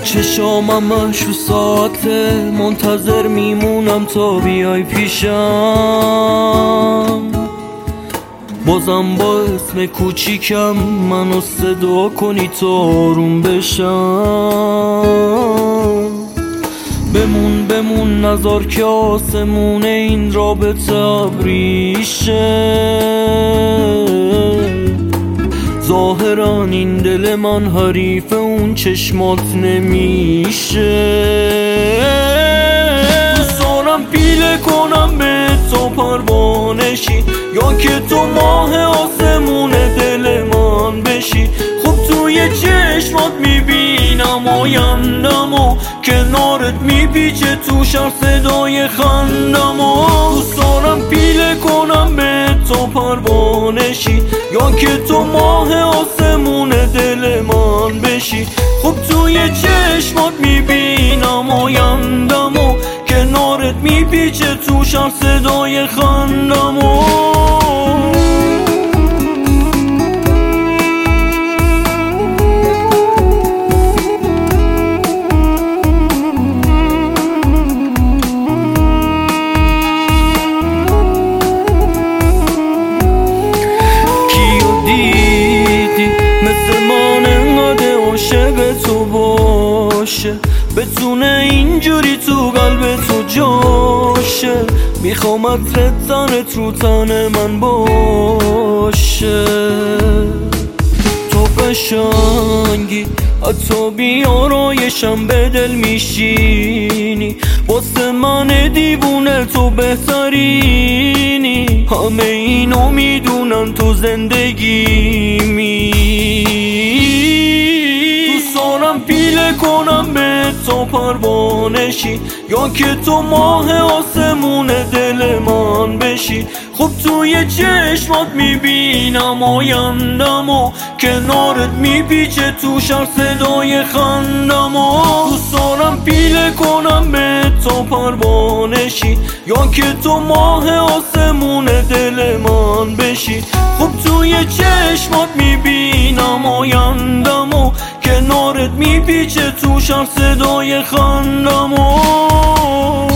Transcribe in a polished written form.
چشامم همشو ساعته منتظر میمونم تا بیای پیشم. بازم با اسم کوچیکم منو صدا کنی تا آروم بشم. بمون نذار که آسمون این رابطه ابریشه. ظاهرا این دل من حریف اون چشمات نمیشه. دوست دارم پیله کنم به تو پروانشی، یا که تو ماه آسمون دل من بشی. خب توی چشمات میبینم آیندم و کنارت میپیچه تو شهر صدای خندم و دوست دارم پیله کنم به تو پروانشی، یا که تو ماه آسمون دل من بشی. خب توی چشمات میبینم آیندم و کنارت میپیچه تو شهر صدای خندم و عاشق تو باشه، بتونه اینجوری تو قلب تو جاشه. میخوام عطر تنت رو تن من باشه. تو قشنگی حتی بیارایشم به دل میشینی، واسه من دیوونه تو بهترینی. همه اینو میدونن تو زندگیمی. پیله کنم به تو پروانشی، یا که تو ماه آسمون دل من بشی. خب توی چشمات میبینم آیندم و کنارت میپیچه تو شهر صدای خندم و دوست دارم پیله کنم به تو پروانشی، یا که تو ماه آسمون دل من بشی. خب توی چشمات میبینم آیندم و کنارت میپیچه تو شهر صدای خندم و